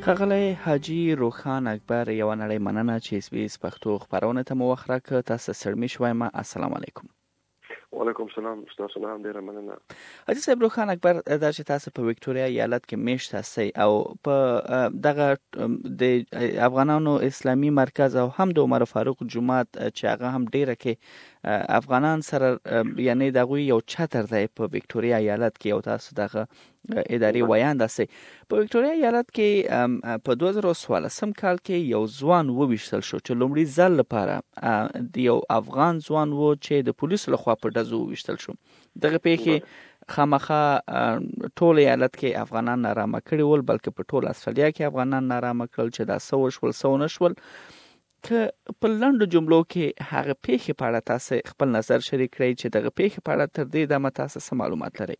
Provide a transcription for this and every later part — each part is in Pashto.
ښاغلی حاجي روښان اکبر، یوه نړۍ مننه چې اس بي اس پښتو خپرونه ته مو وخت راکړ. تاسو سرمي شوایم. السلام علیکم. وعلیکم السلام. تاسو نه هم ډیره مننه. حاجي صاحب روښان اکبر، دا چې تاسو په وکټوريا ایالت کې میشت هستئ او په دغه د افغانانو اسلامي مرکز او هم د عمر فاروق جومات چې هغه هم ډیره کې افغانان سره یعنی دغه یو چتر دی په وکټوريا ایالت کې، او تاسو دغه اداري ویاند هستئ. په وکټوريا ایالت کې په 2014 کال کې یو ځوان وویشتل شو چې لومړي ځل لپاره د یو افغان ځوان و چې د پولیسو لخوا په ډزو وویشتل شو. دغه پیښې خامخا ټول ایالت کې افغانان نارامه کړي ول، بلکې په ټول استرالیا کې افغانان نارامه کړل چې دا څه وشول څه ونه شول. که په لنډو جملو کې هغه پیښې په اړه تاسو خپل نظر شریک کړئ چې دغه پیښې په اړه تر دې دمه تاسو څه معلومات لرئ؟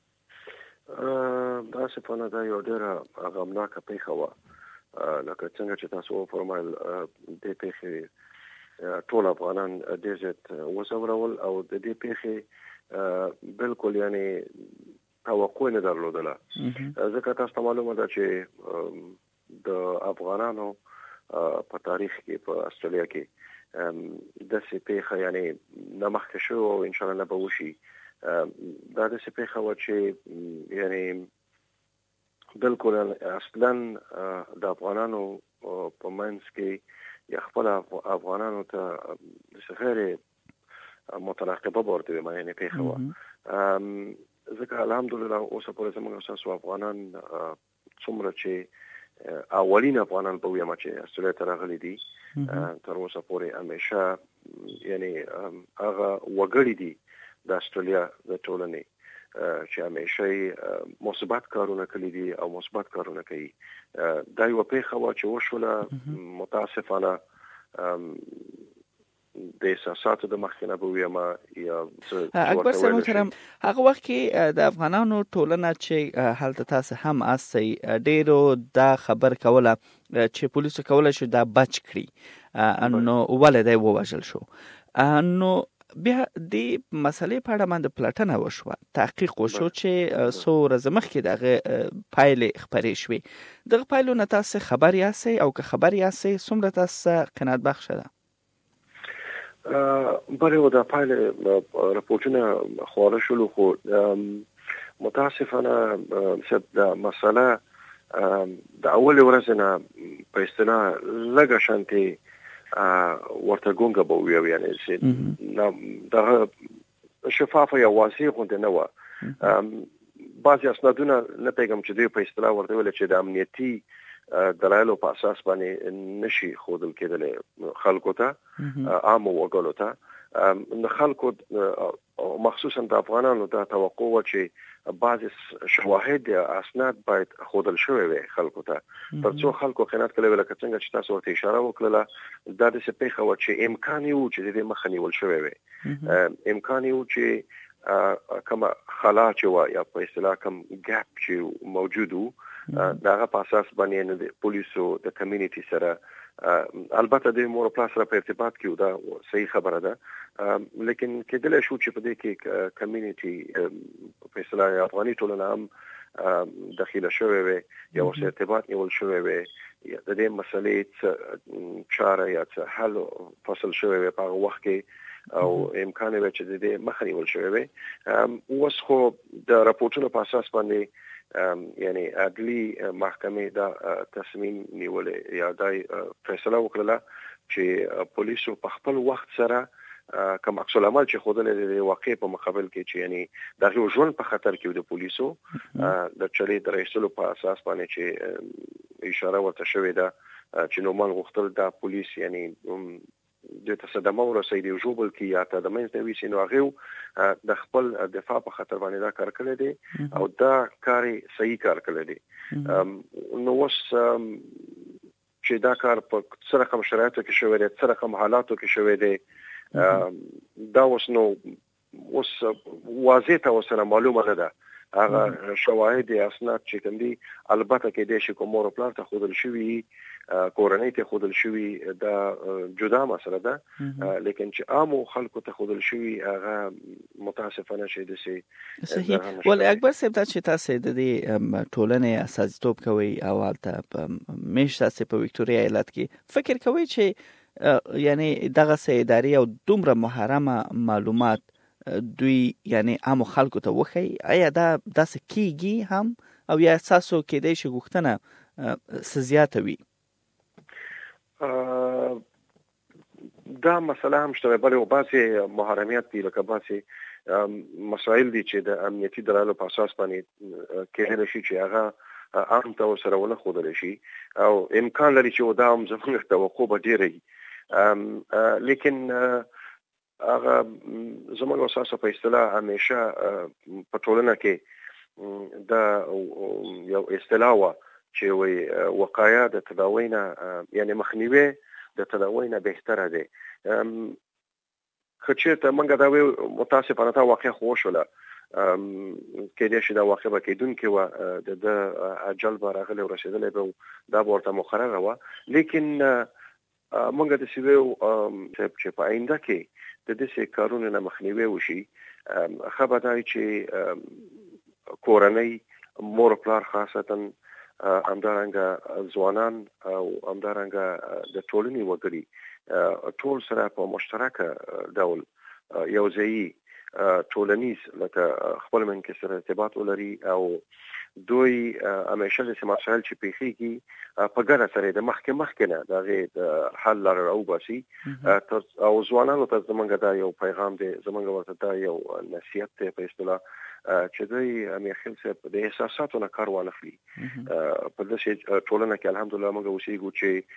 دا صفانه دا یو ډېره غمناکه پیښه وه، لکه څنګه چې تاسو وفرمایل دې پیښې ټول افغانان ډېر زیات وځورول او د دې پیښې بالکل یعنی توقع نه درلودله، ځکه تاسو ته معلومه ده چې د افغانانو په تاریخ کې په استرالیا کې داسې پیښه یعنی نه مخکې شوې او ان شاء الله نه به وشي. دا داسې پیښه وه چې یعنی بالکل اصلا د افغانانو په منځ کې یا خپل افغانانو ته غیر متناقضه ورته معنی پیښه وه، ځکه الحمدلله اوس پورې زموږ تاسو افغانان څومره چې اولین افغانان په ویما چې استرالیا ته راغلي دي تر اوسه پورې همیشه یعنی هغه وګړي دي د استرالیا د ټولنې چې همیشه مثبت کارونه کوي دي او مثبت کارونه کوي. دا یو پیښه وه چې وشوله متاسفانه د احساساتو د مخکنه به ویما یا اکبر صاحب محترم، هغه وخت کې د افغانانو ټولنه چې هلته تاسو هم استئ ډیرو دا خبر کوله چې پولیسو کوله چې دا بچ کړي نو ولې دی ووژل شو. نو بیا د مسلې په اړه باندې پلټنه وشوه، تحقیق وشو چې څو ورځې مخکې دغه پایلې خپرې شوې. دغه پایلو نه تاسو خبر یاستئ او که خبر یاستئ څومره تاسو قناعت بخښه ده؟ بله د پایلې راپورټونه خپاره شول، خو متاسفانه چې د مسله د اول ورځ نه په اصطلاح لږه شانتي ورته ګونګه به وي، یعنی چې دغه شفافه یا واضح غونډه نه وه. بعضې اسنادونه نه پیږم چې دوی په اصطلاح ورته ویل چې د امنیتي دلایلو په اساس باندې نشي ښودل کېدلی خلکو ته، عامو وګړو ته. خلکو مخصوصا د افغانانو دا توقع وه چې بعضې شواهد یا اسناد باید ښودل شوی وي خلکو ته، تر څو خلکو قناعت کولی وي. لکه څنګه چې تاسو ورته اشاره وکړله، دا داسې پیښه وه چې امکان یې و چې د دې مخه نیول شوی وي، امکان یې و چې کومه خلا چې وه یا په اصطلاح کوم ګاپ چې موجود و د هغه په اساس باندې د پولیسو د کمیونټي سره البته د مور پلاس سره په ارتباط کې دا صحیح خبره ده، لیکن کېدلی شو چې په دې کې کمیونټي په اصطلاح افغاني ټولنه هم دخیله شوې وي یا ورسره ارتباط نیول شوی وي یا د دې مسلې چاره یا څه حل فصل شوی وي په هغه وخت کې او امکان وي چې د دې مخه نیول شوی وي. اوس خو د راپورټونو په اساس باندې یعنی عدلی محکمې دا تصمیم نیولې یا دا فیصله وکړه چې پولیسو په خپل وخت سره کوم عکس العمل چې خودلې د واقع په مقابل کې چې یعنی دغه ژوند په خطر کې د پولیسو د چلي درېستلو په اساس باندې چې اشاره ورته شوې ده چې نورمال غوښتل دا پولیس یعنی د تصدمه ورسې دی جوبل کې یا ته د منځ نوې سينو هغه د خپل دفاع په خاطر باندې دا کار کړی دی او دا کار صحیح کار کړی دی. نو وس چې دا کار په څه رقم شرایطو کې شوی دی، څه رقم حالاتو کې شوی دی، دا اوس نو اوس واضح ته سره معلومه نه ده هغه شواهد اسناد چې کوم دي البته کې د شي کومور پلان ته خودل شوی کورنۍ ته خودل شوی دا جدا مسله ده لیکن چې عام خلکو ته خودل شوی هغه متاسفانه شي د سي صحیح. ول اکبر صاحب تاسو د دې ټولنې اساسیتوب کوي او حالت مش تاسو په وکټوريا ایالت کې فکر کوي چې یعنی دغه سي اداري او دومره محرمه معلومات دوی یعنی عام خلکو ته وخی آیا دا داسې کیږي هم او یا اساسو کې د شي غوښتنه سزیاتوي دا مسله هم شته بل او باسي محرمیت دي لکه باسي مسائل دي چې د امنیتي دلایلو په اساس باندې کېدل شي چې هغه عام تور سره ونه خودل شي او امکان لري چې دا هم زموږ توقع به ډیره لیکن هغه زموږ اساسه په اصطلاح همیشه په ټولنه کې دا یو اصطلاح و چې وي وقایه د تداوی نه یعنی مخنیوي د تداوی نه بهتره ده خچې ته منګه دا وي متاسفانه تا واقع خوشوله کې دې شي دا واقع به کېدون کې و د اجل برغله ورسېدلې به دا ورته مقرره و لیکن منګه د سیوي چې په آینده کې د دې کارونو نه مخنیوي وشي خبرداري چې کورنۍ مور پلار خاصتا همدارنګه ځوانان او همدارنګه د ټولنې وګړي ټول سره په مشترکه ډول یو ځای ټولنیز لکه خپل من کې سره ارتباط ولري او دوی همیشه د مسایل چې پیښیږي په ګډه سره د مخکې نه د حل لاره راوباسي او ځوانانو ته زمونږ دا یو پیغام دی زمونږ ورته دا یو نصیحت دی په اصطلاح چې دوی امیخل څخه د احساساتو نه کار واخلي په دې ټولنه کې الحمدلله موږ اوسېږو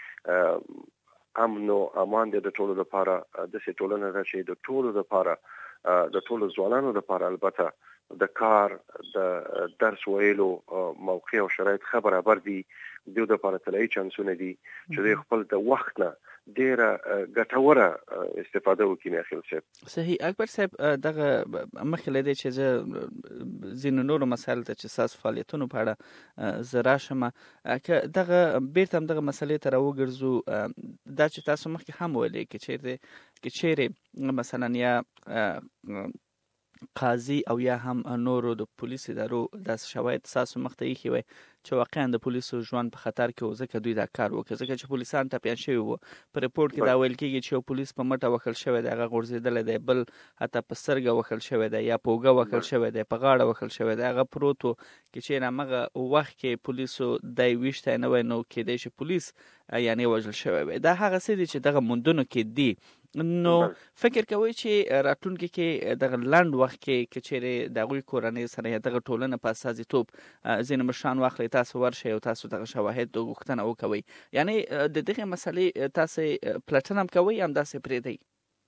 چې امن او امان د ټولو لپاره د دې ټولنه راځي د ټولو لپاره د ټولو ځوانانو لپاره البته د کار د درس ویلو موقع او شرایط خبره بر دي د لپاره تلای چانسونه دي چې خپل د وخت نه ډیره ګټوره استفاده وکړي نه خل صاحب صحیح. اکبر صاحب دغه مخکې لدی چې زه زین نور مسایل ته چې ساس فعالیتونو په اړه زرا شمه که دغه بیرته دغه مسلې ته راوګرځو دا چې تاسو مخکې هم ویلې کې چیرې مثلا یا قاضي او یا هم نورو د پولیس ادارو د شواهد اساس مخته یې وي چې واقعا د پولیسو ژوند په خطر کې و ځکه دوی دا کار وکړي ځکه چې پولیسان ته پیان شوی وو په ریپورت کې دا ویل کېږي چې پولیس په مټه وکړل شوی دی هغه غورځیدل دی بل حتی په سترګه وکړل شوی دی یا په اوږه وکړل شوی دی په غاړه وکړل شوی دی هغه پروت و کې چې هغه وخت کې پولیسو دای ویشته نه وای نو کېدای شي پولیس یعنی وژل شوی وي دا هغه څه دي چې دغه مندونو کې دي نو فکر کوي چې راتلونکي کې دغه لاند وخت کې چې دغه کورنۍ سره دغه ټولنه په اساسي توپ زین مشان واخلي تاسو ورشي او تاسو دغه شواهد د غوښتنه وکوي یعنی د دغه مسلې تاسو پلاتنم کوي هم داسې پرې دی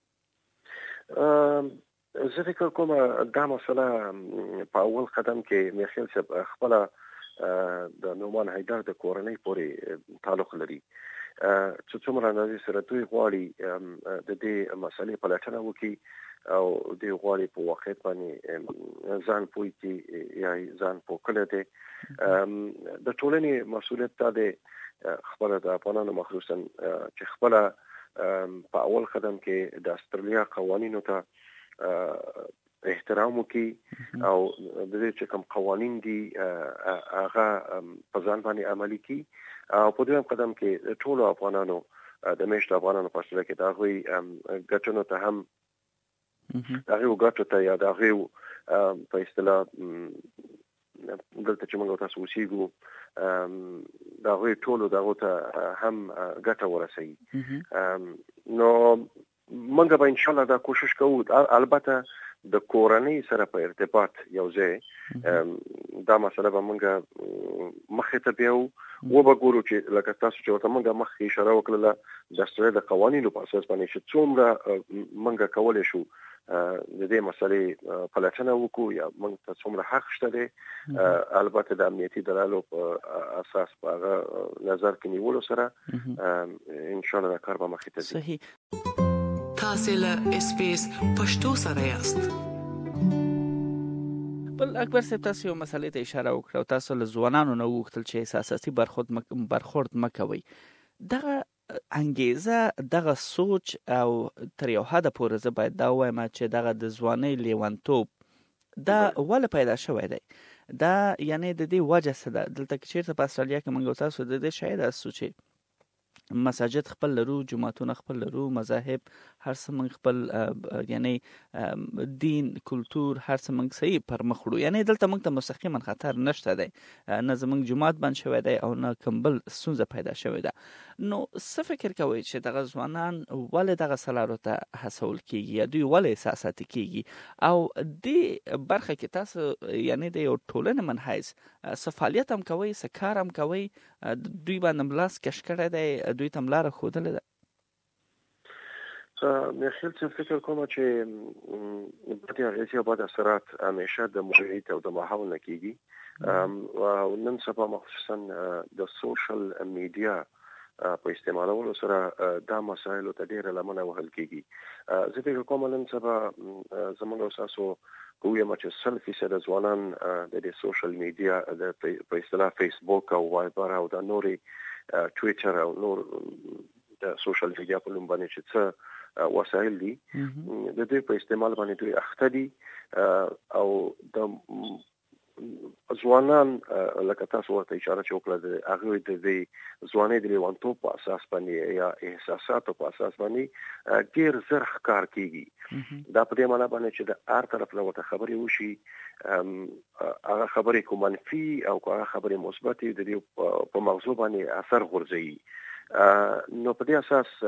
زه فکر کوم دا مسله په اول قدم کې میخیل صاحب خپل د نومان حیدر د کورنۍ پورې تعلق لري چې څومره نازي سره دوی غواړي د دې مسلې په لټه وکړي او دوی غواړي په واقعیت باندې ځان پوي کې یا ځان په کله دي د ټولنې مسؤلیت ته خپل د افغانانو مخصوصا چې خپل په اول قدم کې د استرالیا قوانینو ته احترام وکي او د دې چې کوم قوانين دي هغه په ځان باندې عملي کړي او په دویم قدم کې ټول افغانانو د مشت افغانانو په شله کې دا غوي ګټونو ته هم دا غوي ګټو ته یا دا غوي په اصطلاح دلته چې موږ تاسو وسیګو دا غوي ټول دا ته هم ګټه ورسي نو موږ به ان شاء الله دا کوشش کوو البته د کورنۍ سره په ارتباط یو ځای دا مسله به موږ مخه ته بیاو و به ګورو چې لکه تاسو چې ورته موږ مخکې اشاره وکړه د استرالیا د قوانینو په اساس باندې چې څومره موږ کولای شو د دې مسلې په لټه وکړو یا موږ ته څومره حق شته دی البته د امنیتي دلایلو په اساس په نظر کې نیولو سره ان شاء الله کار به مخه ته ځي صحیح تاسو له اس پی اس پښتو سره یاست بل اکبر صاحب تاسو یو مسلې ته اشاره وکړه او تاسو له ځوانانو نه وغوښتل چې احساساتي برخورد مکوئ. دغه انګیزه، دغه سوچ او تر یو حده پورې زه باید دا ووایم چې دغه د ځوانۍ لیونتوب دا ولې پیدا شوی دی؟ دا یعنی د دې وجه څه ده؟ دلته که چېرته په استرالیا کې موږ تاسو د دې شاید استو چې مساجد خپل لرو، جماعتونه خپل لرو، مذاهب هر څه موږ خپل یعنی دین، کلتور هر څه موږ صحیح پر مخ وړو. یعنی دلته موږ ته مستقیما خطر نشته دی، نه زموږ جماعت بند شوی دی او نه کوم بل ستونزه پیدا شوې ده. نو څه فکر کوئ چې دغه ځوانان ولې دغه سلارو ته هڅول کېږي یا دوی ولې احساساتي کېږي؟ او دې برخه کې تاسو یعنی د یو ټولنې من حیث څه فعالیت هم کوئ، څه کار هم کوئ؟ دوی باندې ملاس کش کړی دی، دوی ته ملاره ښودلې ده؟ مې خیال چې فکر کوم چې بعد اغیزې او بعد اثرات همیشه د محیط او د ماحول نه کېږي او نن سبا مخصوصا د سوشل میډیا په استعمالولو سره دا مسایلو ته ډېره لمنه وهل کېږي. زه فکر کوم نن سبا زموږ اساسو ویم چې 100% ځوانان د دې سوشل میډیا په اصطلاح فیسبوک او وایبر او د نورې ټویټر او نور د سوشل میډیا په نوم باندې چې څه وسایل دي د دې په استعمال باندې دوی اخته دي او د ځوانان لکه تاسو ورته اشاره وکړه د هغه د ځوانۍ د لیونتوب په اساس باندې یا احساساتو په اساس باندې ډیر زر ښکار کیږي. دا په دې معنی باندې چې د هر طرف نه ورته خبرې وشي، هغه خبرې کوم منفي او هغه خبرې مثبت د دې په موضوع باندې اثر غورځي. نو په دې اساس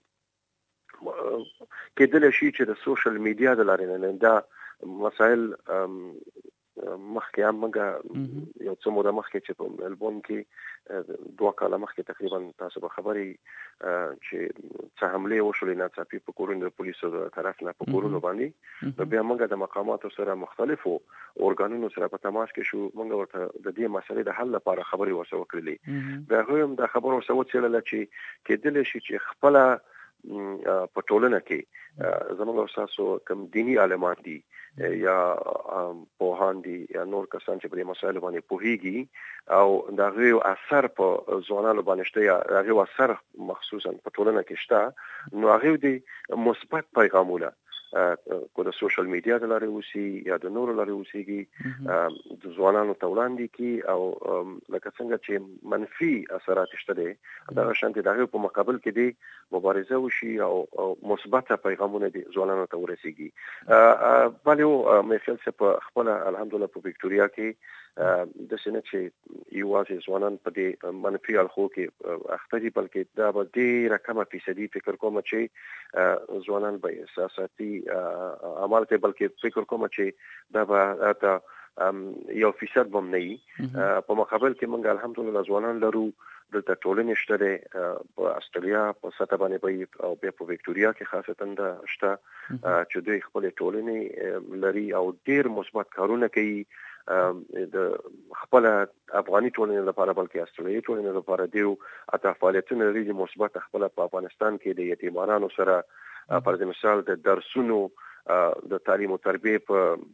کېدل شي چې د سوشل میډیا د لارې نه دا مسایل مخکې هم موږ یو څه موده مخکې چې په ملبورن کې 2 کاله مخکې تقریبا تاسو به خبرې چې څه حملې وشولې ناڅاپي په کورونو د پولیسو د طرف نه په کورونو باندې، نو بیا موږ د مقاماتو سره مختلفو ارګانونو سره په تماس کې شو. موږ ورته د دې مسلې د حل لپاره خبرې ورسره وکړلې. بیا هم دا خبر ورسره وڅېړله چې کېدلی شي چې خپله په ټولنه کې زموږ اساسو کوم دینی عالمان دي یا پوهان دي یا نور کسان چې په دې مسایلو باندې پوهیږي او دا غو اثر په ځوانانو باندې شته یا غو اثر مخصوصا په ټولنه کې شته، نو هغه دي مثبت پیغامونه کو د سوشل میډیا د لارې وسی یا د نورو لارې وسیږي د ځوانانو ته وړاندې کی او لکه څنګه چې منفي اثرات شته دي دا شانتي دغه په مقابل کې دي مبارزه وشي او مثبت پیغامونه دي ځوانانو ته ورسیږي. بلو مې خیال چې په خپل الحمدلله په وکټوريا کې د سینې چې یوازې ځوانان په دې منفي اړخو کې اخته دي، بلکې دا به ډېره کمه فیصدي فکر کوم چې ځوانان به احساساتي عمل کوي، بلکې فکر کوم چې دا به 1% بم نه وي. په مقابل کې موږ الحمدلله ځوانان لرو دلته ټولنې شته په استرالیا په سطح باندې او بیا په وکټوريا کې خاصتا د شته چې دوی خپل ټولنې لري او ډېر مثبت کارونه کوي د خپل افغاني ټولنې لپاره بلکې استرالیایي ټولنې لپاره دیو اته فعالیتونه لري مثبت خپل په افغانستان کې د یتیمانو سره پر مثال د درسونو د تعلیم او تربیه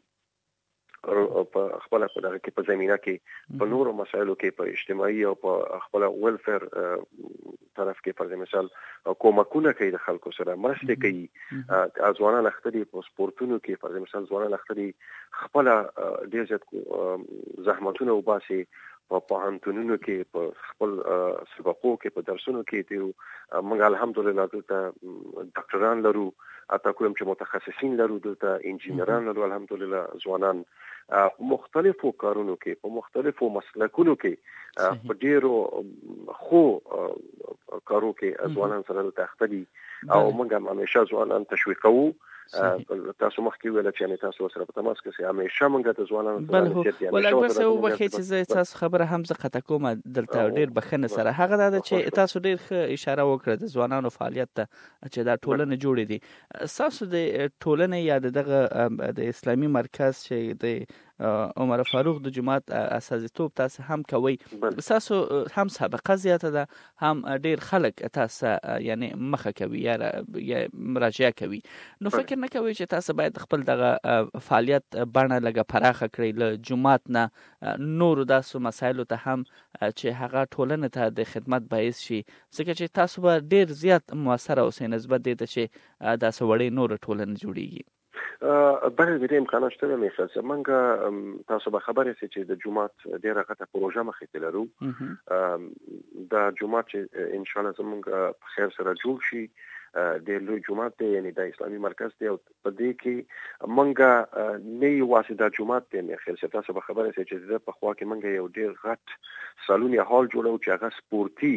په خپل په دغه کې په زمينه کې په نورو مسایلو کې په اجتماعي او په خپل ویلفیر طرف کې پر مثال کومکونه کوي د خلکو سره مرسته کوي. ځوانان اختري په سپورتونو کې پر مثال ځوانان اختري خپل ډیر زیات زحمتونه وباسي په پوهنتونونو کې په خپل سبقو کې په درسونو کې دی. موږ الحمدلله دلته ډاکټران لرو، اته کوم چې متخصصین لرو، دلته انجینران لرو الحمدلله. ځوانان مختلفو کارونو کې په مختلفو مسلکونو کې په ډیرو خو کارو کې ځوانان سره تختدي او موږ همیشه ځوانان تشویقوو. تاسو مخکې ویل چې تاسو سره په تماس کې همیشه موږ د ځوانانو سره ولکه څه وبخې چې تاسو خبره هم ز قطع کوم دلته ډیر بخنه سره هغه د چې تاسو ډیر اشاره وکړه د ځوانانو فعالیت ته چې دا ټولنه جوړې دي. تاسو د ټولنې یا دغه د اسلامي مرکز چې د عمر فاروق د جماعت استازیتوب تاسو هم کوي تاسو هم سابقه زیاته ده هم ډیر خلک تاسو یعنی مخه کوي یا مراجعه کوي نو فکر نه کوي چې تاسو باید خپل دغه فعالیت بڼه لګه پراخه کړئ له جماعت نه نور داسو مسایلو ته هم چې هغه ټولنه ته د خدمت باعث شي ځکه چې تاسو به ډیر زیات موثر اوسئ نسبت دې ته چې داسو وړې نور ټولنه جوړیږي بله د دې امکانات شته مې خلاصه منګه تاسو به خبرې سي چې د جماعت ډیره غټه پروژه مخې ته لرو دا جماعت چې ان شاء الله زمونږ په خیر سره جوړ شي د لوی جماعت دی یعنی د اسلامي مرکز دی او په دې کې منګه نه واسطه جماعت دی مې خلاصه تاسو به خبرې سي چې په خوا کې منګه یو ډیر غټ سالون یا هال جوړو چې هغه سپورتي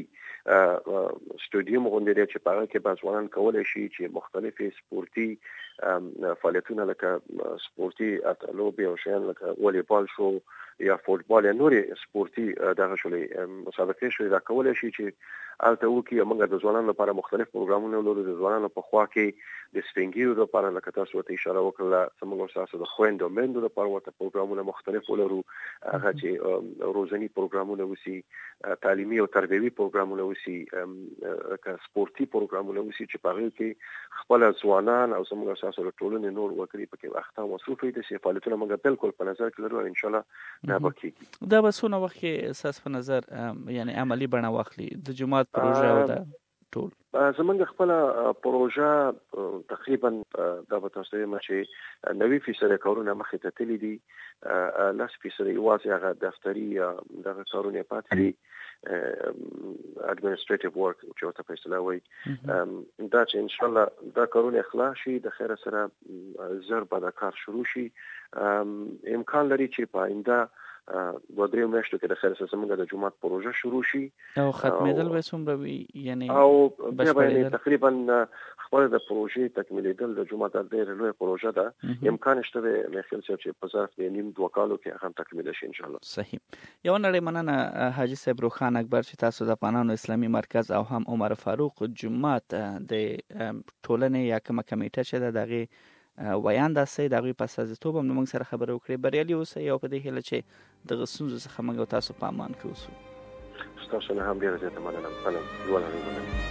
سټوډیوم غونډه دی چې په هغه کې بازوانان کولای شي چې مختلفې سپورتي فعالیتونه لکه سپورتي اتلوبي او شیان لکه والیبال شو یا فوتبال یا نورې سپورتي دغه شولې مسابقې شوې دا کولای شي چې البته وکي موږ د ځوانانو لپاره مختلف پروګرامونه لرو د ځوانانو په خوا کې د سپینګیرو لپاره لکه تاسو ته اشاره وکړه زموږ تاسو د خويندو مندو لپاره ورته پروګرامونه مختلف ولرو هغه چې روزنی پروګرامونه وسی تعلیمي او تربیوي پروګرامونه وسی که سپورتي پروګرامونه وسی چې په هغه کې خپل ځوانان او زموږ تاسو له ټولنې نور وکړي پکې وخت او مصروف دي چې فعالیتونه موږ بالکل په نظر کې لرو ان شاء الله دا بکیږي دا بسونه وخت کې اساس په نظر یعنی عملی بڼه واخلي د جماعت پروژه او دا ټول زمونږ خپل پروژه تقریبا دا به تاسو یې چې 90% کارونه مخې ته تللی دي 10% یوازې هغه دفتري دغه کارونه پاتې دي administrative work چې ته په اصطلاح وایي دا چې ان شاء الله دا کارونه اخلاص شي د خیر سره زر به دا کار شروع شي امکان لري چې په آینده و درې میاشتو کې د خیر سره زموږ د جماعت پروژه شروع شي او ختمېدل به څومره وي یعنی او بیا به تقریبا خپل د پروژې تکمیلېدل د جماعت د ډېر لوی پروژه ده امکان شته مې خیال چې په ظرف د نیم دوه کالو کې هم تکمیل شي ان شاء الله صحیح یو نړۍ مننه حاجی صاحب روخان اکبر چې تاسو د افغانانو اسلامي مرکز او هم عمر فاروق جماعت د ټولنې یا کومه کمیټه چې د دغه ویان داسې دغه په استازیتوب هم موږ سره خبرې وکړې بریالي اوسئ او په دې هیله چې د غسونز څخه موږ تاسو په امان کې اوسو تاسو نه هم ډیر زیاته مننه